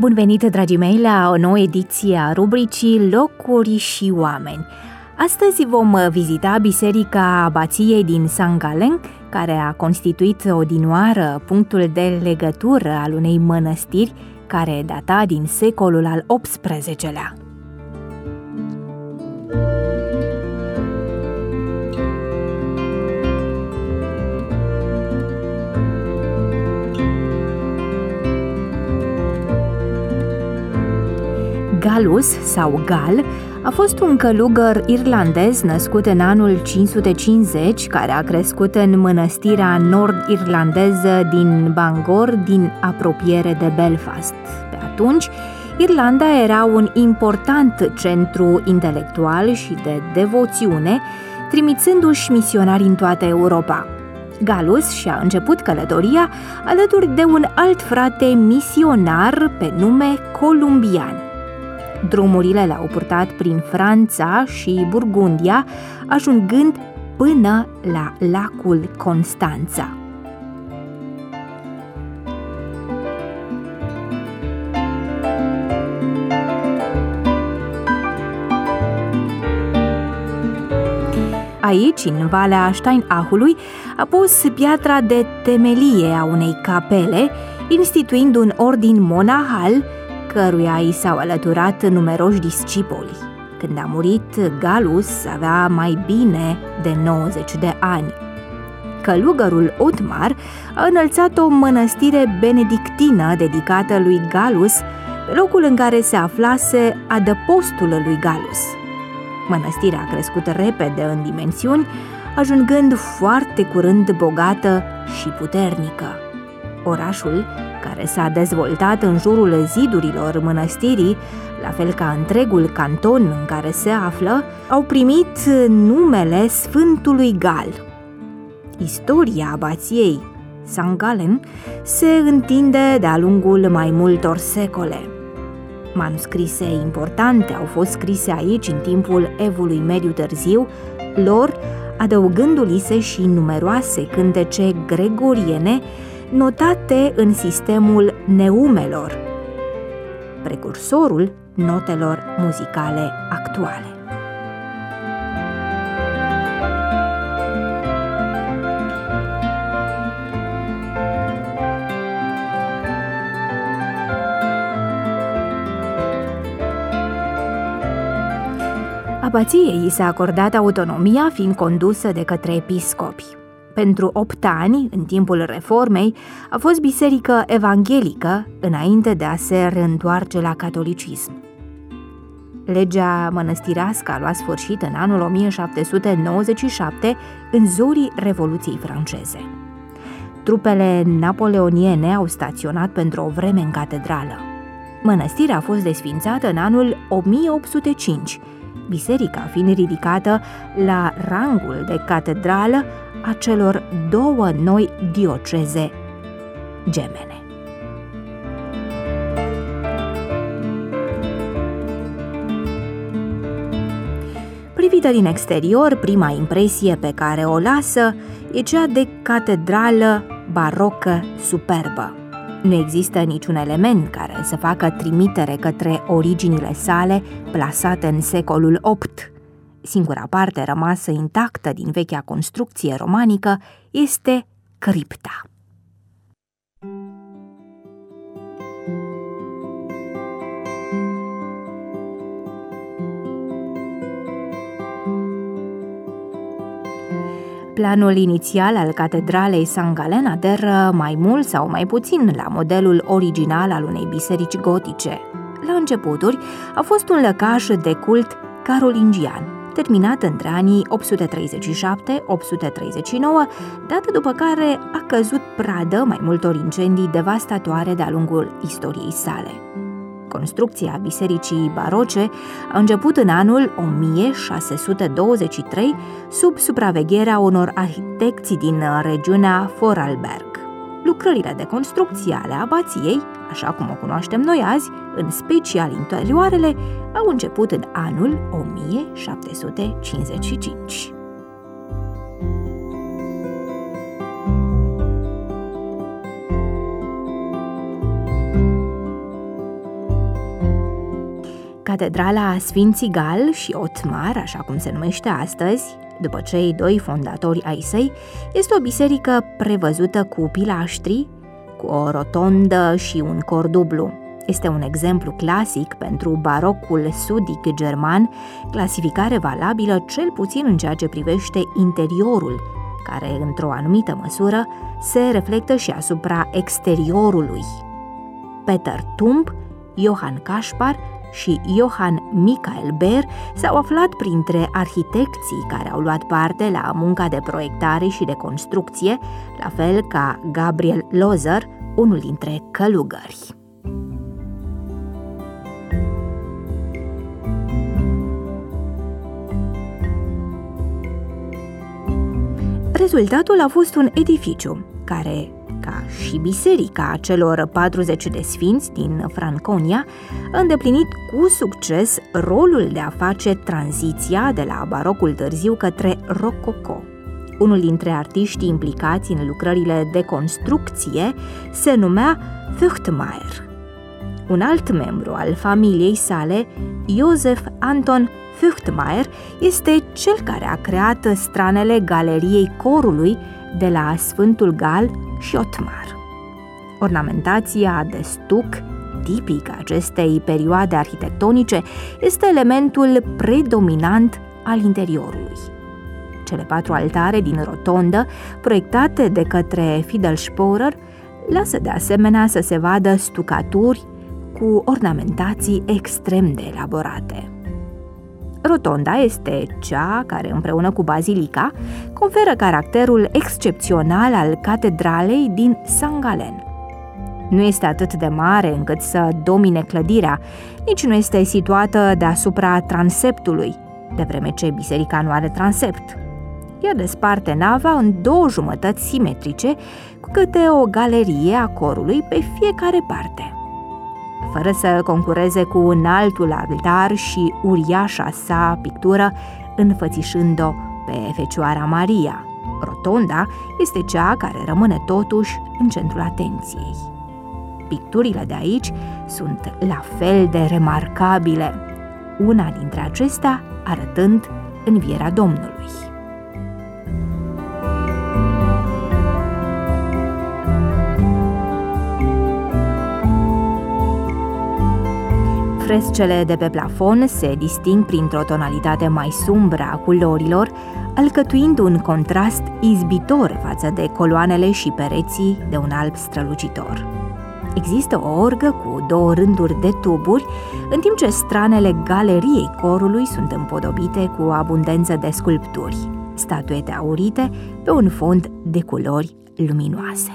Bun venit, dragii mei, la o nouă ediție a rubricii Locuri și oameni. Astăzi vom vizita biserica abației din St. Gallen, care a constituit odinioară punctul de legătură al unei mănăstiri care data din secolul al XVIII-lea. Gallus sau Gal a fost un călugăr irlandez născut în anul 550, care a crescut în mănăstirea nord-irlandeză din Bangor, din apropiere de Belfast. Pe atunci, Irlanda era un important centru intelectual și de devoțiune, trimițându-și misionari în toată Europa. Gallus și-a început călătoria alături de un alt frate misionar pe nume Columbian. Drumurile l-au purtat prin Franța și Burgundia, ajungând până la lacul Constanța. Aici, în Valea Steinachului, a pus piatra de temelie a unei capele, instituind un ordin monahal, căruia i s-au alăturat numeroși discipoli. Când a murit, Gallus avea mai bine de 90 de ani. Călugărul Otmar a înălțat o mănăstire benedictină dedicată lui Gallus, pe locul în care se aflase adăpostul lui Gallus. Mănăstirea a crescut repede în dimensiuni, ajungând foarte curând bogată și puternică. Orașul, care s-a dezvoltat în jurul zidurilor mănăstirii, la fel ca întregul canton în care se află, au primit numele Sfântului Gal. Istoria abației St. Gallen se întinde de-a lungul mai multor secole. Manuscrise importante au fost scrise aici în timpul Evului Mediu Târziu, lor adăugându-li se și numeroase cântece gregoriene notate în sistemul neumelor, precursorul notelor muzicale actuale. Abației i s-a acordat autonomia, fiind condusă de către episcopi. Pentru 8 ani, în timpul Reformei, a fost biserică evanghelică înainte de a se reîntoarce la catolicism. Legea mănăstirească a luat sfârșit în anul 1797, în zorii Revoluției franceze. Trupele napoleoniene au staționat pentru o vreme în catedrală. Mănăstirea a fost desfințată în anul 1805, biserica fiind ridicată la rangul de catedrală a celor 2 noi dioceze gemene. Privită din exterior, prima impresie pe care o lasă e cea de catedrală barocă superbă. Nu există niciun element care să facă trimitere către originile sale plasate în secolul VIII. Singura parte rămasă intactă din vechea construcție romanică este cripta. Planul inițial al catedralei St. Gallen aderă mai mult sau mai puțin la modelul original al unei biserici gotice. La începuturi a fost un lăcaș de cult carolingian, terminat între anii 837-839, dată după care a căzut pradă mai multor incendii devastatoare de-a lungul istoriei sale. Construcția bisericii baroce a început în anul 1623 sub supravegherea unor arhitecți din regiunea Vorarlberg. Lucrările de construcție ale abației, așa cum o cunoaștem noi azi, în special interioarele, au început în anul 1755. Catedrala Sfinții Gal și Otmar, așa cum se numește astăzi, după cei doi fondatori ai săi, este o biserică prevăzută cu pilaștri, cu o rotondă și un cor dublu. Este un exemplu clasic pentru barocul sudic german, clasificare valabilă cel puțin în ceea ce privește interiorul, care, într-o anumită măsură, se reflectă și asupra exteriorului. Peter Tump, Johann Caspar și Johann Michael Beer s-au aflat printre arhitecții care au luat parte la munca de proiectare și de construcție, la fel ca Gabriel Lozer, unul dintre călugări. Rezultatul a fost un edificiu care, ca și biserica celor 40 de sfinți din Franconia, a îndeplinit cu succes rolul de a face tranziția de la barocul târziu către rococo. Unul dintre artiștii implicați în lucrările de construcție se numea Feuchtmayer. Un alt membru al familiei sale, Josef Anton Feuchtmayer, este cel care a creat stranele galeriei corului de la Sfântul Gal și Otmar. Ornamentația de stuc, tipic acestei perioade arhitectonice, este elementul predominant al interiorului. Cele 4 altare din rotondă, proiectate de către Fiedelsporer, lasă de asemenea să se vadă stucaturi cu ornamentații extrem de elaborate. Rotonda este cea care, împreună cu bazilica, conferă caracterul excepțional al catedralei din St. Galen. Nu este atât de mare încât să domine clădirea, nici nu este situată deasupra transeptului, de vreme ce biserica nu are transept. Ea desparte nava în 2 jumătăți simetrice, cu câte o galerie a corului pe fiecare parte. Fără să concureze cu înaltul altar și uriașa sa pictură înfățișând-o pe Fecioara Maria, rotonda este cea care rămâne totuși în centrul atenției. Picturile de aici sunt la fel de remarcabile, una dintre acestea arătând învierea Domnului. Frescele de pe plafon se disting printr-o tonalitate mai sumbră a culorilor, alcătuind un contrast izbitor față de coloanele și pereții de un alb strălucitor. Există o orgă cu 2 rânduri de tuburi, în timp ce stranele galeriei corului sunt împodobite cu abundență de sculpturi, statuete aurite pe un fond de culori luminoase.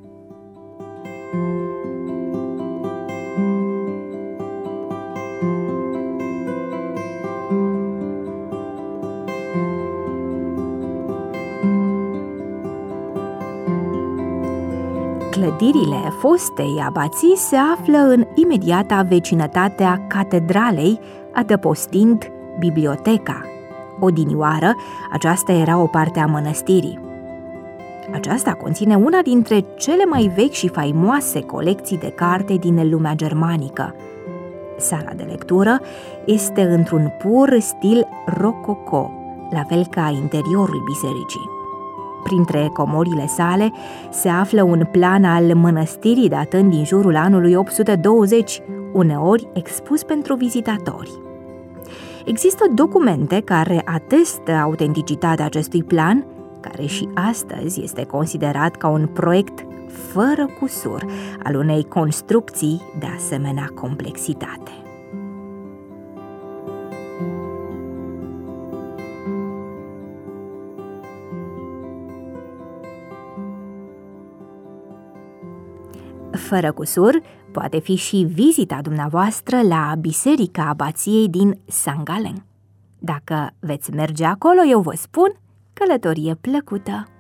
Clădirile fostei abații se află în imediata vecinătate a catedralei, adăpostind biblioteca. Odinioară, aceasta era o parte a mănăstirii. Aceasta conține una dintre cele mai vechi și faimoase colecții de carte din lumea germanică. Sala de lectură este într-un pur stil rococo, la fel ca interiorul bisericii. Printre comorile sale se află un plan al mănăstirii datând din jurul anului 820, uneori expus pentru vizitatori. Există documente care atestă autenticitatea acestui plan, care și astăzi este considerat ca un proiect fără cusur al unei construcții de asemenea complexitate. Fără cusur, poate fi și vizita dumneavoastră la Biserica Abației din St. Galen. Dacă veți merge acolo, eu vă spun, călătorie plăcută!